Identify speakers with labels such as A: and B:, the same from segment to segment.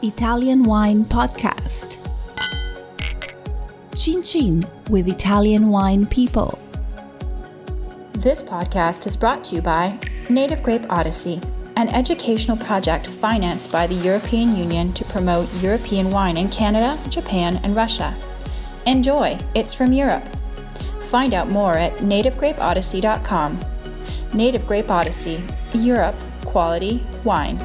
A: Italian Wine Podcast. Chin Chin with Italian Wine People.
B: This podcast is brought to you by Native Grape Odyssey, an educational project financed by the European Union to promote European wine in Canada, Japan, and Russia. Enjoy! It's from Europe. Find out more at nativegrapeodyssey.com. Native Grape Odyssey, Europe, quality wine.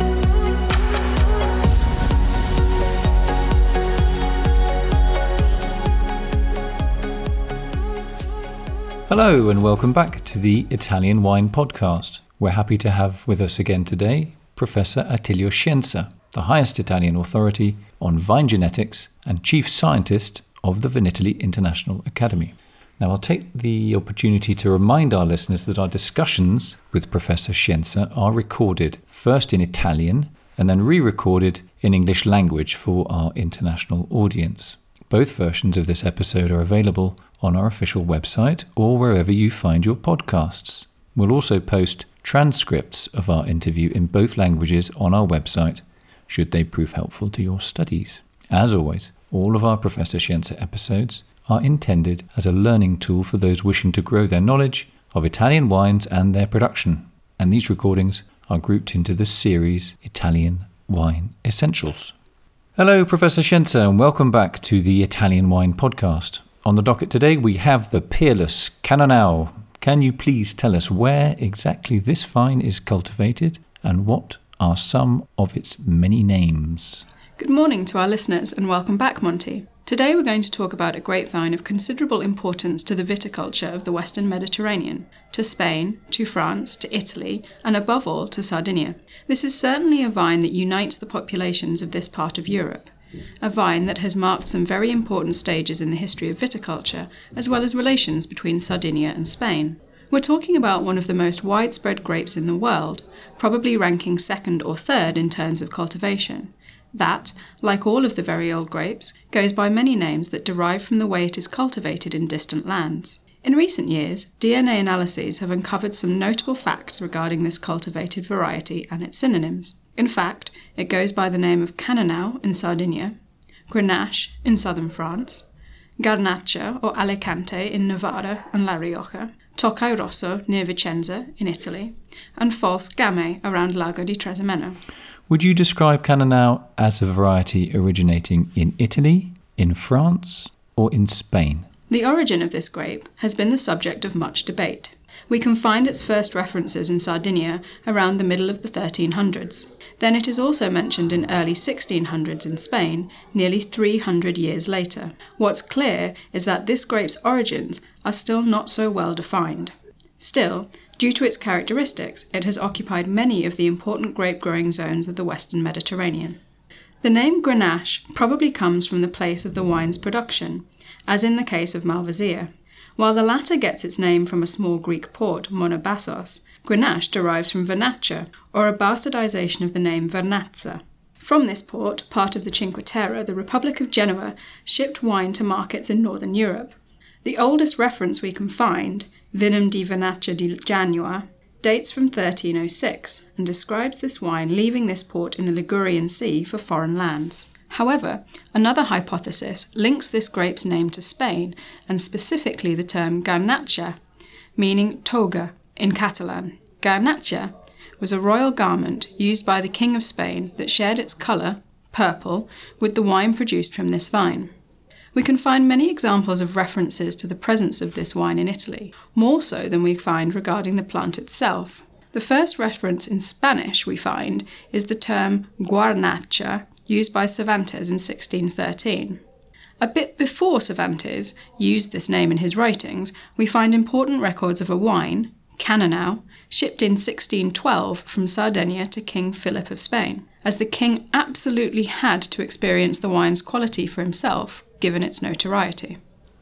C: Hello and welcome back to the Italian Wine Podcast. We're happy to have with us again today Professor Attilio Scienza, the highest Italian authority on vine genetics and chief scientist of the Vinitaly International Academy. Now I'll take the opportunity to remind our listeners that our discussions with Professor Scienza are recorded first in Italian and then re-recorded in English language for our international audience. Both versions of this episode are available on our official website or wherever you find your podcasts. We'll also post transcripts of our interview in both languages on our website, should they prove helpful to your studies. As always, all of our Professor Scienza episodes are intended as a learning tool for those wishing to grow their knowledge of Italian wines and their production, and these recordings are grouped into the series Italian Wine Essentials. Hello, Professor Scienza, and welcome back to the Italian Wine Podcast. On the docket today, we have the peerless Cannonau. Can you please tell us where exactly this vine is cultivated and what are some of its many names?
D: Good morning to our listeners and welcome back, Monty. Today we're going to talk about a grapevine of considerable importance to the viticulture of the Western Mediterranean, to Spain, to France, to Italy, and above all to Sardinia. This is certainly a vine that unites the populations of this part of Europe. A vine that has marked some very important stages in the history of viticulture, as well as relations between Sardinia and Spain. We're talking about one of the most widespread grapes in the world, probably ranking second or third in terms of cultivation. That, like all of the very old grapes, goes by many names that derive from the way it is cultivated in distant lands. In recent years, DNA analyses have uncovered some notable facts regarding this cultivated variety and its synonyms. In fact, it goes by the name of Cannonau in Sardinia, Grenache in southern France, Garnacha or Alicante in Navarra and La Rioja, Tokai Rosso near Vicenza in Italy, and False Gamay around Lago di Trasimeno.
C: Would you describe Cannonau as a variety originating in Italy, in France, or in Spain?
D: The origin of this grape has been the subject of much debate. We can find its first references in Sardinia around the middle of the 1300s. Then it is also mentioned in early 1600s in Spain, nearly 300 years later. What's clear is that this grape's origins are still not so well defined. Still, due to its characteristics, it has occupied many of the important grape-growing zones of the Western Mediterranean. The name Grenache probably comes from the place of the wine's production, as in the case of Malvasia. While the latter gets its name from a small Greek port, Monabassos, Grenache derives from Vernaccia, or a bastardization of the name Vernazza. From this port, part of the Cinque Terre, the Republic of Genoa shipped wine to markets in northern Europe. The oldest reference we can find, Vinum di Vernaccia di Janua, dates from 1306 and describes this wine leaving this port in the Ligurian Sea for foreign lands. However, another hypothesis links this grape's name to Spain and specifically the term garnacha, meaning toga in Catalan. Garnacha was a royal garment used by the King of Spain that shared its colour, purple, with the wine produced from this vine. We can find many examples of references to the presence of this wine in Italy, more so than we find regarding the plant itself. The first reference in Spanish we find is the term guarnacha, used by Cervantes in 1613. A bit before Cervantes used this name in his writings, we find important records of a wine, Cannonau, shipped in 1612 from Sardinia to King Philip of Spain, as the king absolutely had to experience the wine's quality for himself, given its notoriety.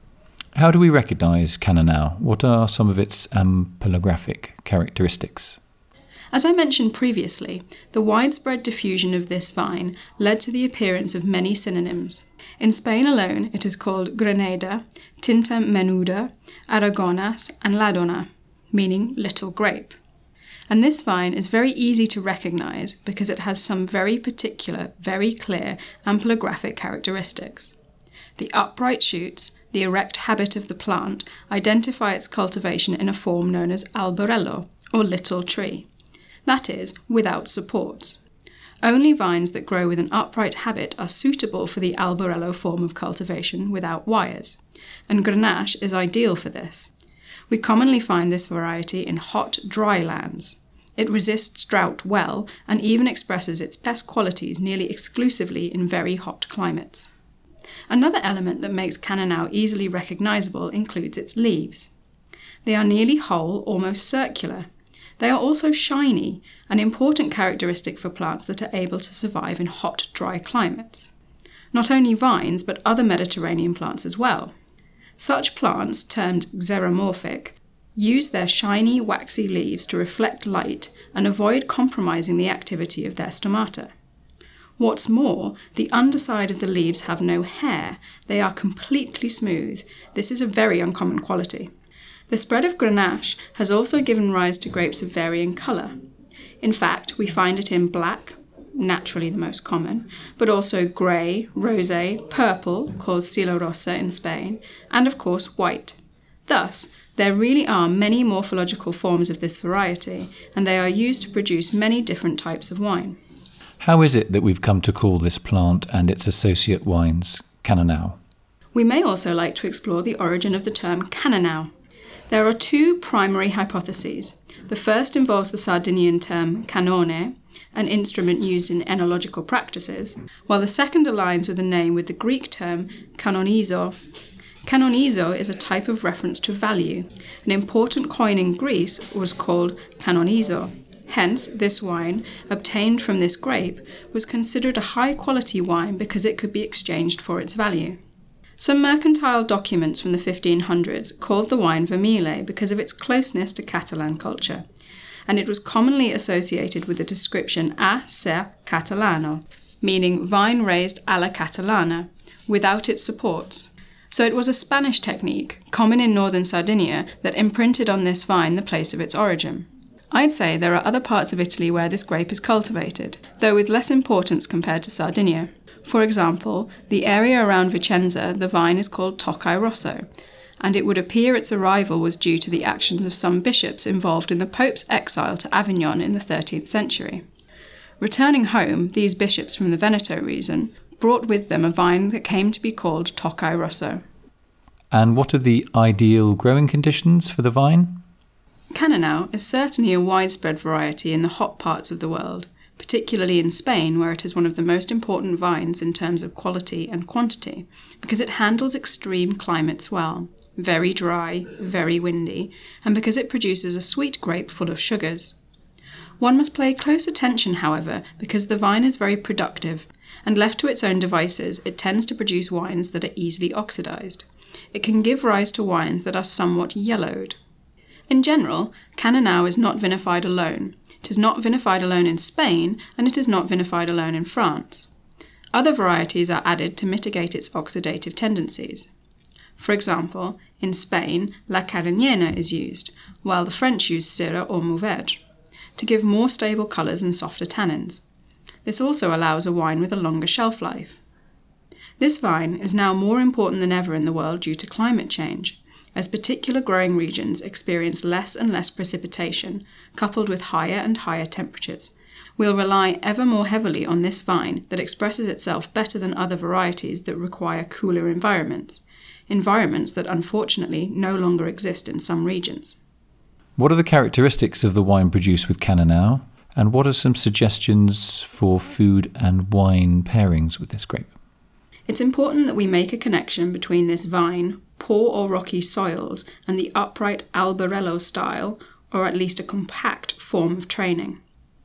C: How do we recognise Cannonau? What are some of its ampelographic characteristics?
D: As I mentioned previously, the widespread diffusion of this vine led to the appearance of many synonyms. In Spain alone, it is called Granada, Tinta Menuda, Aragonas, and Ladona, meaning little grape. And this vine is very easy to recognise because it has some very particular, very clear ampelographic characteristics. The upright shoots, the erect habit of the plant, identify its cultivation in a form known as alberello, or little tree. That is, without supports. Only vines that grow with an upright habit are suitable for the alberello form of cultivation without wires, and Grenache is ideal for this. We commonly find this variety in hot, dry lands. It resists drought well and even expresses its best qualities nearly exclusively in very hot climates. Another element that makes Cannonau easily recognisable includes its leaves. They are nearly whole, almost circular. They are also shiny, an important characteristic for plants that are able to survive in hot, dry climates. Not only vines, but other Mediterranean plants as well. Such plants, termed xeromorphic, use their shiny, waxy leaves to reflect light and avoid compromising the activity of their stomata. What's more, the underside of the leaves have no hair. They are completely smooth. This is a very uncommon quality. The spread of Grenache has also given rise to grapes of varying colour. In fact, we find it in black, naturally the most common, but also grey, rosé, purple, called Silo Rosa in Spain, and of course white. Thus, there really are many morphological forms of this variety, and they are used to produce many different types of wine.
C: How is it that we've come to call this plant and its associate wines Cannonau?
D: We may also like to explore the origin of the term Cannonau. There are two primary hypotheses. The first involves the Sardinian term cannone, an instrument used in enological practices, while the second aligns with the name with the Greek term kanonizo. Kanonizo is a type of reference to value. An important coin in Greece was called kanonizo. Hence, this wine, obtained from this grape, was considered a high-quality wine because it could be exchanged for its value. Some mercantile documents from the 1500s called the wine vermile because of its closeness to Catalan culture, and it was commonly associated with the description a ser catalano, meaning vine raised alla catalana, without its supports. So it was a Spanish technique, common in northern Sardinia, that imprinted on this vine the place of its origin. I'd say there are other parts of Italy where this grape is cultivated, though with less importance compared to Sardinia. For example, the area around Vicenza, the vine is called Toccai Rosso, and it would appear its arrival was due to the actions of some bishops involved in the Pope's exile to Avignon in the 13th century. Returning home, these bishops from the Veneto region brought with them a vine that came to be called Toccai Rosso.
C: And what are the ideal growing conditions for the vine?
D: Cannonau is certainly a widespread variety in the hot parts of the world, particularly in Spain, where it is one of the most important vines in terms of quality and quantity, because it handles extreme climates well, very dry, very windy, and because it produces a sweet grape full of sugars. One must pay close attention, however, because the vine is very productive, and left to its own devices, it tends to produce wines that are easily oxidized. It can give rise to wines that are somewhat yellowed. In general, Cannonau is not vinified alone. It is not vinified alone in Spain, and it is not vinified alone in France. Other varieties are added to mitigate its oxidative tendencies. For example, in Spain, La Carignana is used, while the French use Syrah or Mourvedre, to give more stable colours and softer tannins. This also allows a wine with a longer shelf life. This vine is now more important than ever in the world due to climate change, as particular growing regions experience less and less precipitation, coupled with higher and higher temperatures. We'll rely ever more heavily on this vine that expresses itself better than other varieties that require cooler environments that unfortunately no longer exist in some regions.
C: What are the characteristics of the wine produced with Cannonau, and what are some suggestions for food and wine pairings with this grape?
D: It's important that we make a connection between this vine, poor or rocky soils, and the upright alberello style, or at least a compact form of training.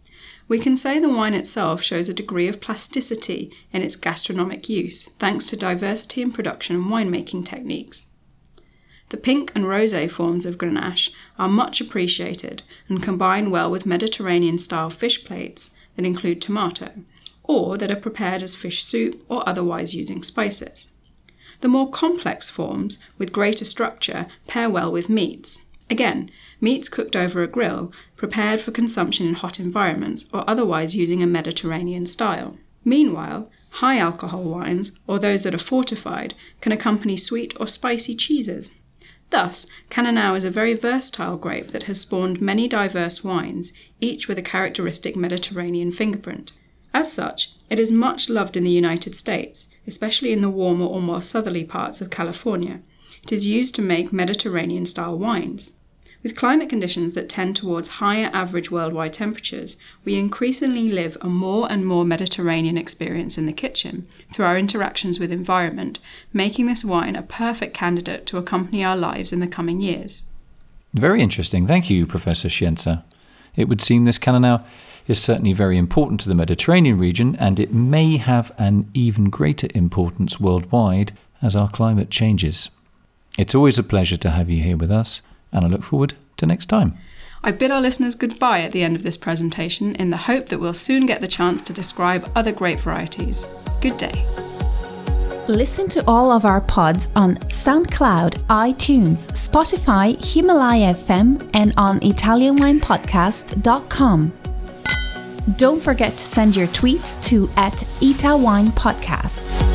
D: We can say the wine itself shows a degree of plasticity in its gastronomic use, thanks to diversity in production and winemaking techniques. The pink and rosé forms of Grenache are much appreciated and combine well with Mediterranean-style fish plates that include tomato, or that are prepared as fish soup or otherwise using spices. The more complex forms, with greater structure, pair well with meats. Again, meats cooked over a grill, prepared for consumption in hot environments, or otherwise using a Mediterranean style. Meanwhile, high alcohol wines, or those that are fortified, can accompany sweet or spicy cheeses. Thus, Cannonau is a very versatile grape that has spawned many diverse wines, each with a characteristic Mediterranean fingerprint. As such, it is much loved in the United States, especially in the warmer or more southerly parts of California. It is used to make Mediterranean-style wines. With climate conditions that tend towards higher average worldwide temperatures, we increasingly live a more and more Mediterranean experience in the kitchen through our interactions with environment, making this wine a perfect candidate to accompany our lives in the coming years.
C: Very interesting. Thank you, Professor Scienza. It would seem this Cannonau is certainly very important to the Mediterranean region, and it may have an even greater importance worldwide as our climate changes. It's always a pleasure to have you here with us, and I look forward to next time.
D: I bid our listeners goodbye at the end of this presentation in the hope that we'll soon get the chance to describe other grape varieties. Good day.
A: Listen to all of our pods on SoundCloud, iTunes, Spotify, Himalaya FM, and on ItalianWinePodcast.com. Don't forget to send your tweets to @ItaWinePodcast.